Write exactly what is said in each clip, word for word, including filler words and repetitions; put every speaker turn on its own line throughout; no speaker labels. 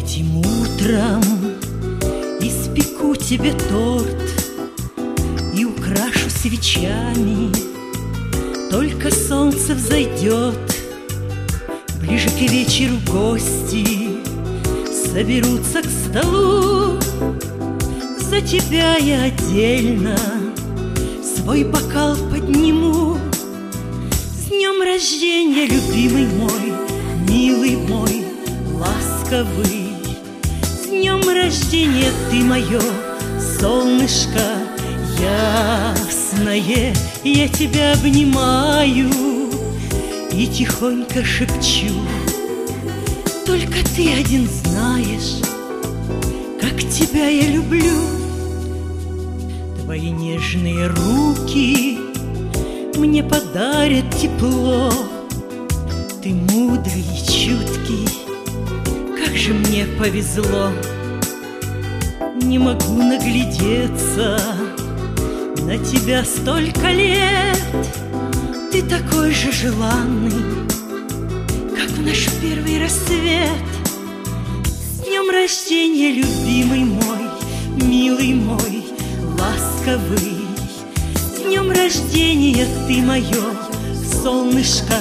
Этим утром испеку тебе торт и украшу свечами. Только солнце взойдет, ближе к вечеру гости соберутся к столу. За тебя я отдельно свой бокал подниму. С днем рождения, любимый мой, милый мой, ласковый. С днем рождения, ты мое солнышко ясное. Я тебя обнимаю и тихонько шепчу: только ты один знаешь, как тебя я люблю. Твои нежные руки мне подарят тепло. Ты мудрый и чуткий, как же мне повезло. Не могу наглядеться на тебя столько лет. Ты такой же желанный, как в наш первый рассвет. С днем рождения, любимый мой, милый мой, ласковый. С днем рождения, ты мое солнышко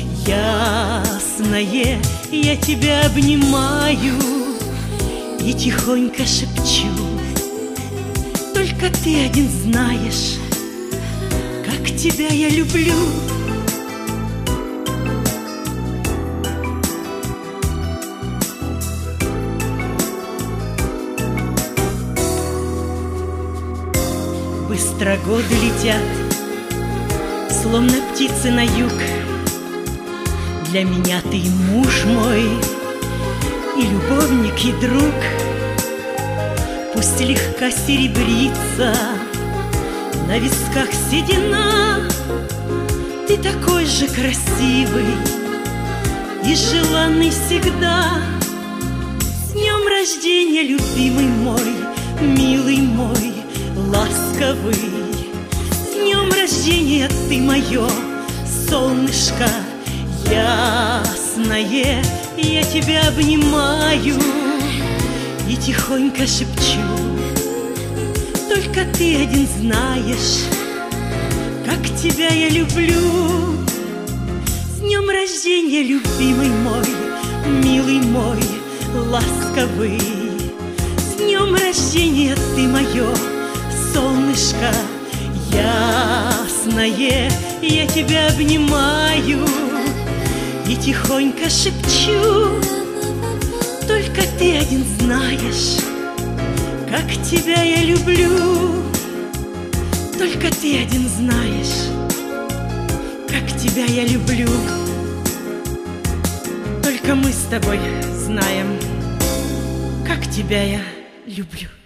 ясное. Я тебя обнимаю и тихонько шепчу: только ты один знаешь, как тебя я люблю. Быстро годы летят, словно птицы на юг. Для меня ты муж мой, и любовник, и друг. Пусть слегка серебрится на висках седина, ты такой же красивый и желанный всегда. С днем рождения, любимый мой, милый мой, ласковый. С днем рождения, ты мое солнышко ясное. Я тебя обнимаю и тихонько шепчу: только ты один знаешь, как тебя я люблю. С днем рождения, любимый мой, милый мой, ласковый. С днем рождения, ты мое солнышко ясное. Я тебя обнимаю и тихонько шепчу: только ты один знаешь, как тебя я люблю. Только ты один знаешь, как тебя я люблю. Только мы с тобой знаем, как тебя я люблю.